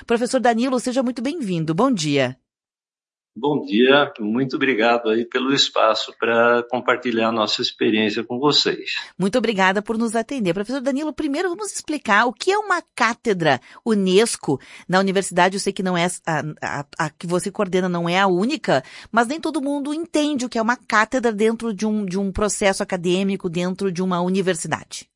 Professor Danilo, seja muito bem-vindo. Bom dia. Bom dia, muito obrigado aí pelo espaço para compartilhar a nossa experiência com vocês. Muito obrigada por nos atender. Professor Danilo, primeiro vamos explicar o que é uma cátedra Unesco na universidade. Eu sei que não é a que você coordena não é a única, mas nem todo mundo entende o que é uma cátedra dentro de um processo acadêmico, dentro de uma universidade.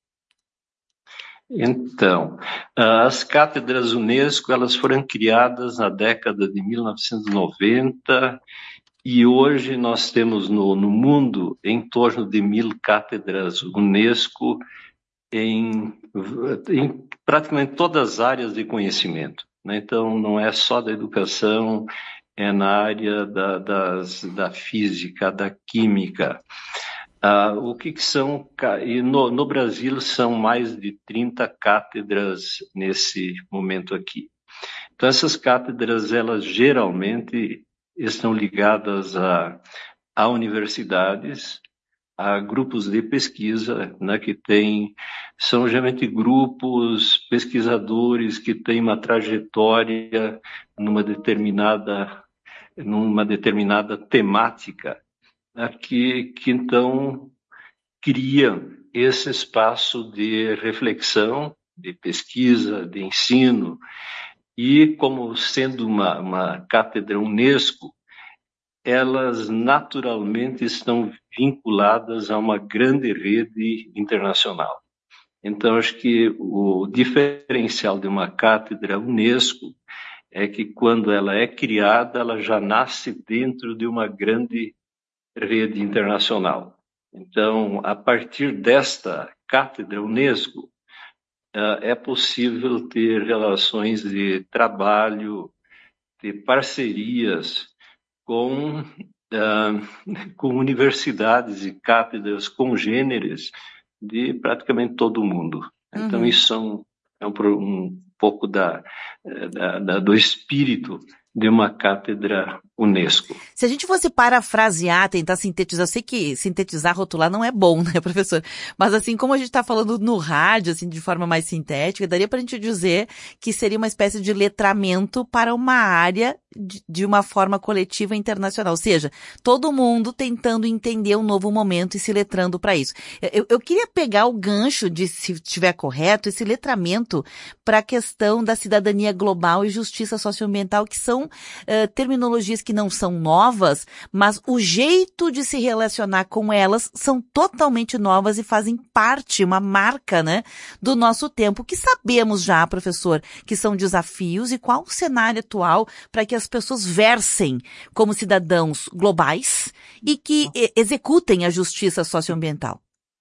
Então, as cátedras Unesco, elas foram criadas na década de 1990 e hoje nós temos no mundo em torno de 1.000 cátedras Unesco em praticamente todas as áreas de conhecimento, né? Então, não é só da educação, é na área da física, da química. O que são, e no Brasil são mais de 30 cátedras nesse momento aqui. Então, essas cátedras, elas geralmente estão ligadas a universidades, a grupos de pesquisa, né, são geralmente grupos pesquisadores que têm uma trajetória numa determinada temática, que então cria esse espaço de reflexão, de pesquisa, de ensino, e como sendo uma cátedra Unesco, elas naturalmente estão vinculadas a uma grande rede internacional. Então, acho que o diferencial de uma cátedra Unesco é que quando ela é criada, ela já nasce dentro de uma grande rede internacional. Então, a partir desta cátedra Unesco, é possível ter relações de trabalho, de parcerias com universidades e cátedras congêneres de praticamente todo o mundo. Então, isso é um pouco do espírito de uma cátedra Unesco. Se a gente fosse parafrasear, tentar sintetizar, eu sei que sintetizar, rotular não é bom, né, professor? Mas assim, como a gente está falando no rádio, assim, de forma mais sintética, daria para a gente dizer que seria uma espécie de letramento para uma área de uma forma coletiva internacional. Ou seja, todo mundo tentando entender um novo momento e se letrando para isso. Eu queria pegar o gancho de, se estiver correto, esse letramento para a questão da cidadania global e justiça socioambiental, que são terminologias que não são novas, mas o jeito de se relacionar com elas são totalmente novas e fazem parte, uma marca, né, do nosso tempo. O que sabemos já, professor, que são desafios e qual o cenário atual para que as pessoas versem como cidadãos globais e que executem a justiça socioambiental?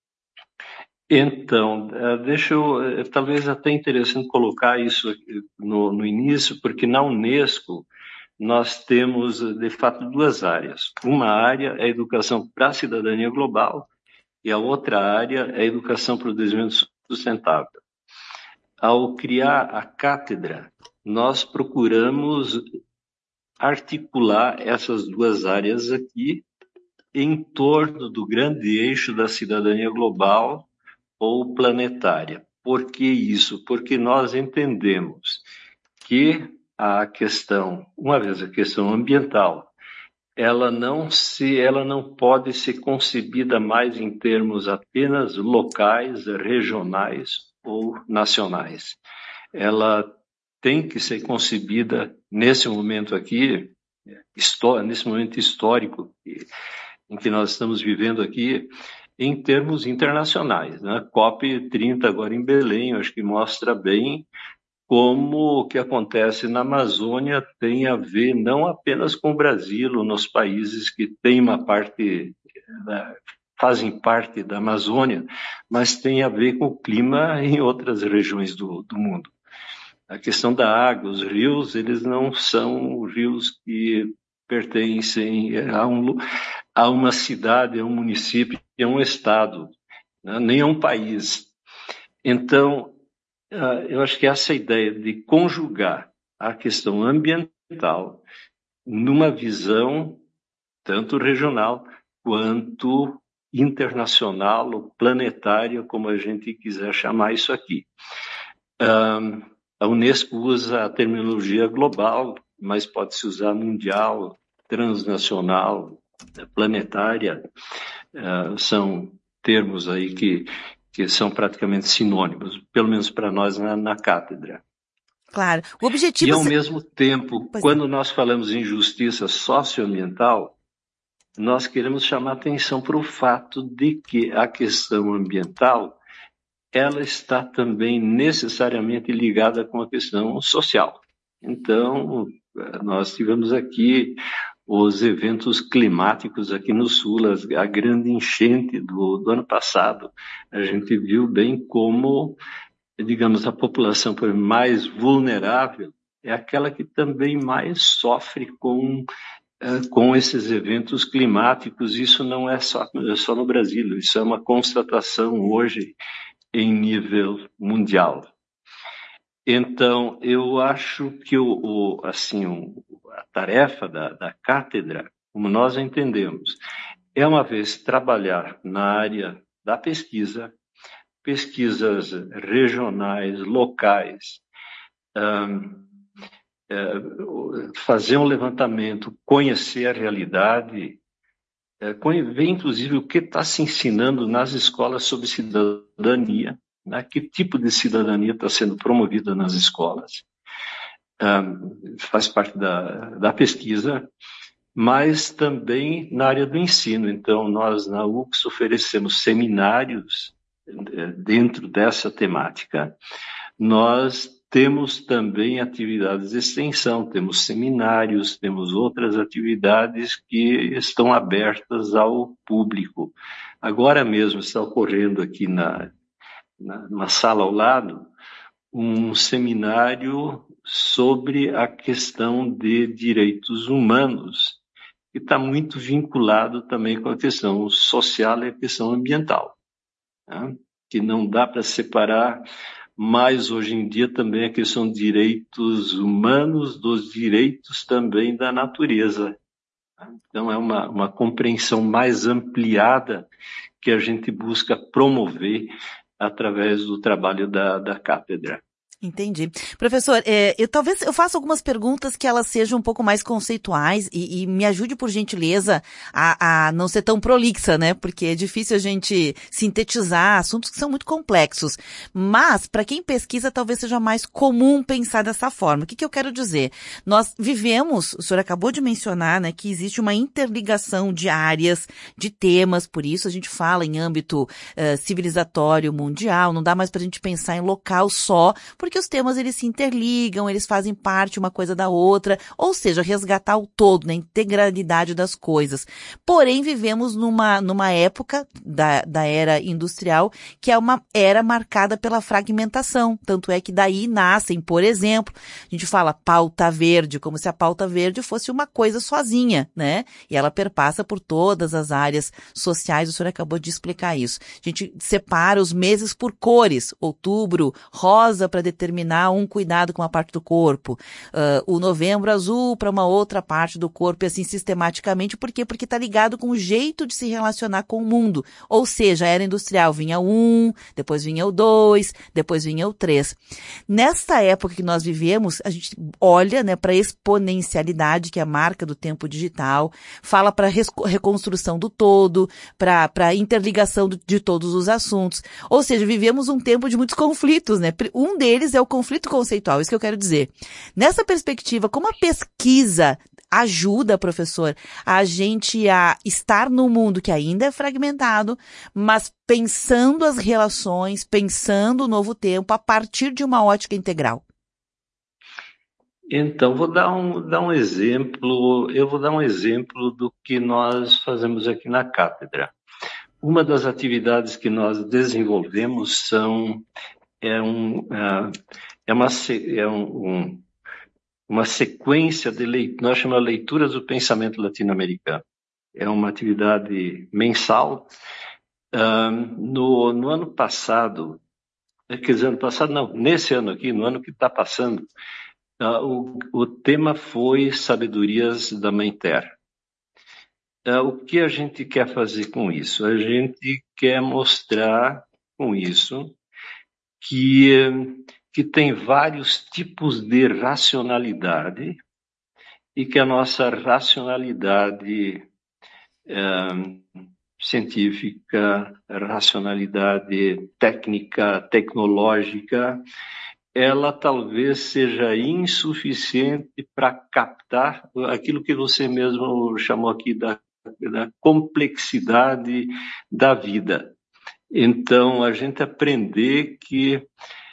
Então, talvez até interessante colocar isso no início, porque na Unesco nós temos, de fato, duas áreas. Uma área é a educação para a cidadania global e a outra área é a educação para o desenvolvimento sustentável. Ao criar a cátedra, nós procuramos articular essas duas áreas aqui em torno do grande eixo da cidadania global ou planetária. Por que isso? Porque nós entendemos que a questão, uma vez a questão ambiental, ela não pode ser concebida mais em termos apenas locais, regionais ou nacionais. Ela tem que ser concebida nesse momento aqui, nesse momento histórico em que nós estamos vivendo aqui, em termos internacionais, né? COP30 agora em Belém, eu acho que mostra bem como o que acontece na Amazônia tem a ver não apenas com o Brasil, ou nos países que têm uma parte, fazem parte da Amazônia, mas tem a ver com o clima em outras regiões do mundo. A questão da água, os rios, eles não são rios que pertencem a uma cidade, a um município, a um estado, né? Nem a um país. Então, eu acho que essa ideia de conjugar a questão ambiental numa visão tanto regional quanto internacional ou planetária, como a gente quiser chamar isso aqui. A Unesco usa a terminologia global, mas pode-se usar mundial, transnacional, planetária. São termos aí que são praticamente sinônimos, pelo menos para nós na cátedra. Claro. O objetivo... E, ao mesmo tempo, quando nós falamos em justiça socioambiental, nós queremos chamar atenção para o fato de que a questão ambiental ela está também necessariamente ligada com a questão social. Então, nós tivemos aqui os eventos climáticos aqui no Sul, a grande enchente do ano passado. A gente viu bem como, digamos, a população mais vulnerável é aquela que também mais sofre com esses eventos climáticos. Isso não é só no Brasil, isso é uma constatação hoje em nível mundial. Então, eu acho que a tarefa da cátedra, como nós entendemos, é uma vez trabalhar na área da pesquisa, pesquisas regionais, locais, fazer um levantamento, conhecer a realidade, ver inclusive o que está se ensinando nas escolas sobre cidadania, né? Que tipo de cidadania está sendo promovida nas escolas. Faz parte da pesquisa, mas também na área do ensino. Então, nós na UX oferecemos seminários dentro dessa temática. Nós temos também atividades de extensão, temos seminários, temos outras atividades que estão abertas ao público. Agora mesmo está ocorrendo aqui numa sala ao lado um seminário sobre a questão de direitos humanos, que está muito vinculado também com a questão social e a questão ambiental, né? Que não dá para separar. Mas, hoje em dia, também a questão de direitos humanos, dos direitos também da natureza. Então, é uma compreensão mais ampliada que a gente busca promover através do trabalho da cátedra. Entendi. Professor, talvez eu faça algumas perguntas que elas sejam um pouco mais conceituais e me ajude, por gentileza, a não ser tão prolixa, né? Porque é difícil a gente sintetizar assuntos que são muito complexos. Mas, para quem pesquisa, talvez seja mais comum pensar dessa forma. O que eu quero dizer? Nós vivemos, o senhor acabou de mencionar, né, que existe uma interligação de áreas, de temas, por isso a gente fala em âmbito civilizatório mundial, não dá mais para a gente pensar em local só, porque os temas eles se interligam, eles fazem parte uma coisa da outra, ou seja, resgatar o todo, né, a integralidade das coisas. Porém, vivemos numa época da era industrial que é uma era marcada pela fragmentação, tanto é que daí nascem, por exemplo, a gente fala pauta verde, como se a pauta verde fosse uma coisa sozinha, né? E ela perpassa por todas as áreas sociais, o senhor acabou de explicar isso. A gente separa os meses por cores, outubro, rosa para determinar um cuidado com uma parte do corpo, o novembro azul para uma outra parte do corpo, e assim sistematicamente. Por quê? Porque está ligado com o jeito de se relacionar com o mundo. Ou seja, a era industrial vinha o 1, depois vinha o 2, depois vinha o 3. Nesta época que nós vivemos, a gente olha, né, para a exponencialidade, que é a marca do tempo digital, fala para a reconstrução do todo, para a interligação de todos os assuntos. Ou seja, vivemos um tempo de muitos conflitos, né? Um deles é o conflito conceitual, isso que eu quero dizer. Nessa perspectiva, como a pesquisa ajuda, professor, a gente a estar num mundo que ainda é fragmentado, mas pensando as relações, pensando o novo tempo a partir de uma ótica integral? Então, vou dar um exemplo. Eu vou dar um exemplo do que nós fazemos aqui na cátedra. Uma das atividades que nós desenvolvemos uma sequência de leituras, nós chamamos de leituras do pensamento latino-americano. É uma atividade mensal. No ano passado, quer dizer, ano passado não, nesse ano aqui, no ano que está passando, o tema foi Sabedorias da Mãe Terra. O que a gente quer fazer com isso? A gente quer mostrar com isso que que tem vários tipos de racionalidade e que a nossa racionalidade científica, racionalidade técnica, tecnológica, ela talvez seja insuficiente para captar aquilo que você mesmo chamou aqui da complexidade da vida. Então, a gente aprender que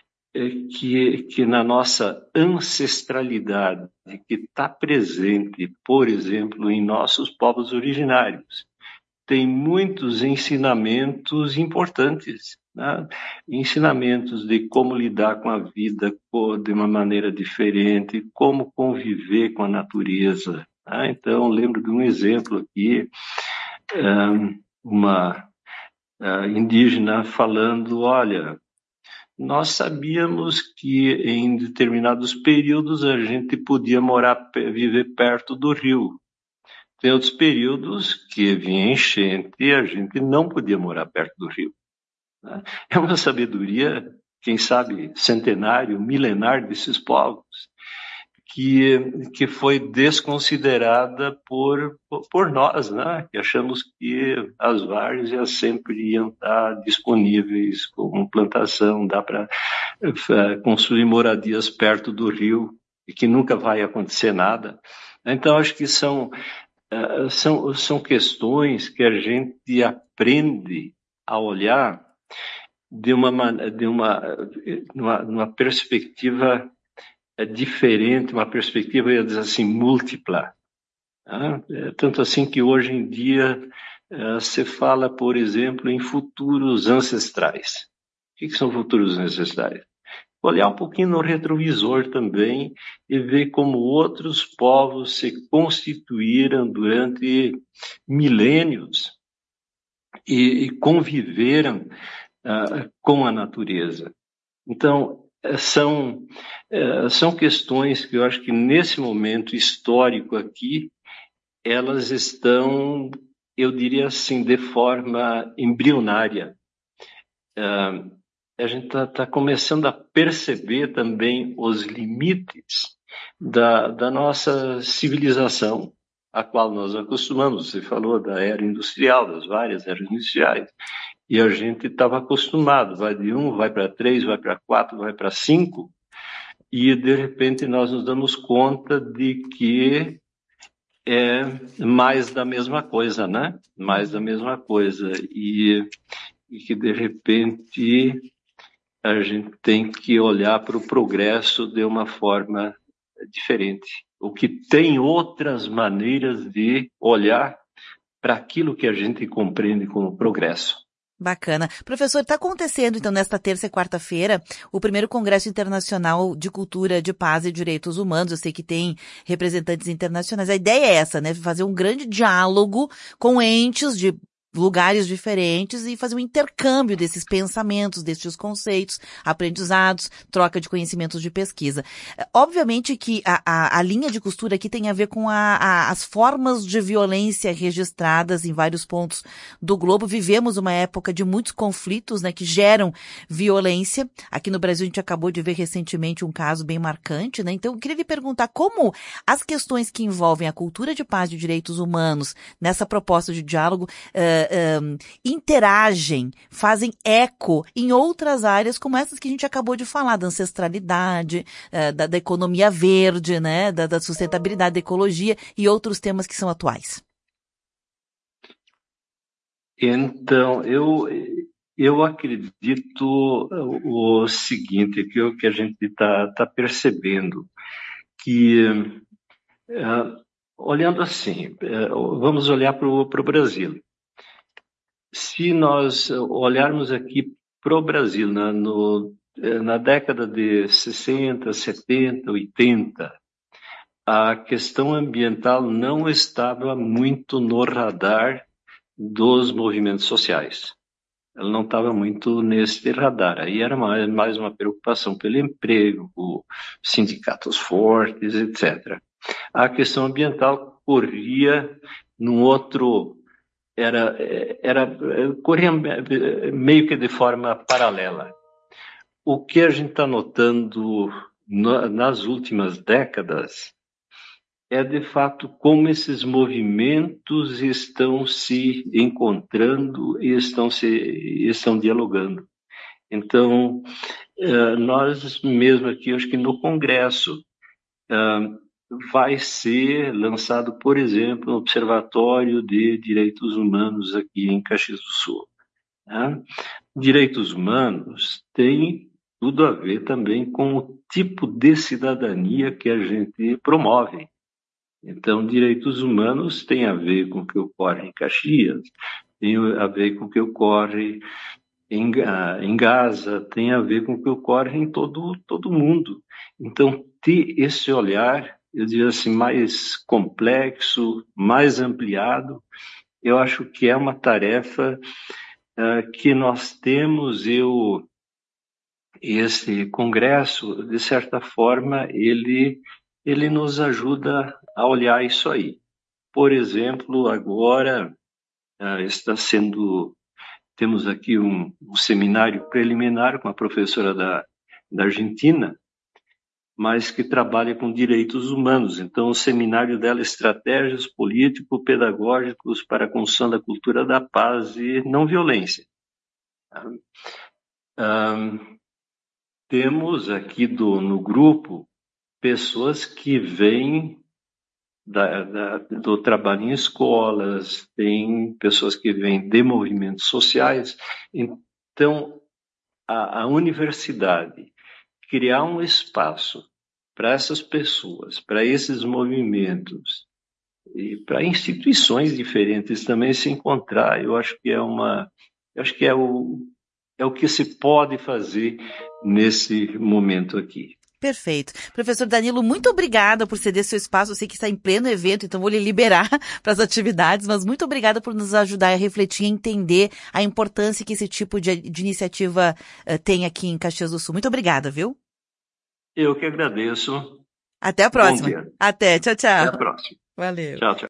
na nossa ancestralidade, que está presente, por exemplo, em nossos povos originários, tem muitos ensinamentos importantes, né? Ensinamentos de como lidar com a vida de uma maneira diferente, como conviver com a natureza, né? Então, lembro de um exemplo aqui, uma indígena falando, olha, nós sabíamos que em determinados períodos a gente podia viver perto do rio. Tem outros períodos que vinha enchente e a gente não podia morar perto do rio, né? É uma sabedoria, quem sabe, centenário, milenar desses povos, que foi desconsiderada por nós, né? Que achamos que as várzeas sempre iam estar disponíveis como plantação, dá para construir moradias perto do rio e que nunca vai acontecer nada. Então, acho que são questões que a gente aprende a olhar numa perspectiva diferente, uma perspectiva, eu ia dizer assim, múltipla. Tá? Tanto assim que hoje em dia se fala, por exemplo, em futuros ancestrais. O que são futuros ancestrais? Olhar um pouquinho no retrovisor também e ver como outros povos se constituíram durante milênios e conviveram com a natureza. Então, são questões que eu acho que nesse momento histórico aqui, elas estão, eu diria assim, de forma embrionária. A gente está começando a perceber também os limites da nossa civilização, a qual nós acostumamos. Você falou da era industrial, das várias eras industriais, e a gente estava acostumado, vai de 1, vai para 3, vai para 4, vai para 5, e de repente nós nos damos conta de que é mais da mesma coisa, né? Mais da mesma coisa, e que de repente a gente tem que olhar para o progresso de uma forma diferente. O que tem outras maneiras de olhar para aquilo que a gente compreende como progresso. Bacana. Professor, está acontecendo, então, nesta terça e quarta-feira, o primeiro Congresso Internacional de Cultura, de Paz e Direitos Humanos. Eu sei que tem representantes internacionais. A ideia é essa, né? Fazer um grande diálogo com entes de lugares diferentes e fazer um intercâmbio desses pensamentos, desses conceitos, aprendizados, troca de conhecimentos de pesquisa. Obviamente que a linha de costura aqui tem a ver com as formas de violência registradas em vários pontos do globo. Vivemos uma época de muitos conflitos, né, que geram violência. Aqui no Brasil a gente acabou de ver recentemente um caso bem marcante, né? Então eu queria lhe perguntar como as questões que envolvem a cultura de paz e de direitos humanos nessa proposta de diálogo interagem, fazem eco em outras áreas como essas que a gente acabou de falar, da ancestralidade, da economia verde, né, da sustentabilidade, da ecologia e outros temas que são atuais. Então, eu acredito o seguinte, que a gente está percebendo, que olhando assim, vamos olhar para o Brasil. Se nós olharmos aqui para o Brasil, na década de 60, 70, 80, a questão ambiental não estava muito no radar dos movimentos sociais. Ela não estava muito nesse radar. Aí era mais uma preocupação pelo emprego, sindicatos fortes, etc. A questão ambiental corria num outro... corria meio que de forma paralela. o que a gente está notando nas últimas décadas é, de fato, como esses movimentos estão se encontrando e estão dialogando. Então, nós mesmo aqui, acho que no Congresso, vai ser lançado, por exemplo, um observatório de direitos humanos aqui em Caxias do Sul. Né? Direitos humanos têm tudo a ver também com o tipo de cidadania que a gente promove. Então, direitos humanos têm a ver com o que ocorre em Caxias, tem a ver com o que ocorre em Gaza, tem a ver com o que ocorre em todo o mundo. Então, ter esse olhar, eu diria assim, mais complexo, mais ampliado, eu acho que é uma tarefa que nós temos. Esse congresso, de certa forma, ele nos ajuda a olhar isso aí. Por exemplo, agora temos aqui um seminário preliminar com a professora da Argentina, mas que trabalha com direitos humanos. Então, o seminário dela é Estratégias Político-Pedagógicos para a Construção da Cultura da Paz e Não Violência. Temos aqui no grupo pessoas que vêm do trabalho em escolas, tem pessoas que vêm de movimentos sociais. Então, a universidade criar um espaço para essas pessoas, para esses movimentos e para instituições diferentes também se encontrar, eu acho que é o que se pode fazer nesse momento aqui. Perfeito. Professor Danilo, muito obrigada por ceder seu espaço. Eu sei que está em pleno evento, então vou lhe liberar para as atividades, mas muito obrigada por nos ajudar a refletir e entender a importância que esse tipo de iniciativa tem aqui em Caxias do Sul. Muito obrigada, viu? Eu que agradeço. Até a próxima. Bom dia. Até. Tchau, tchau. Até a próxima. Valeu. Tchau, tchau.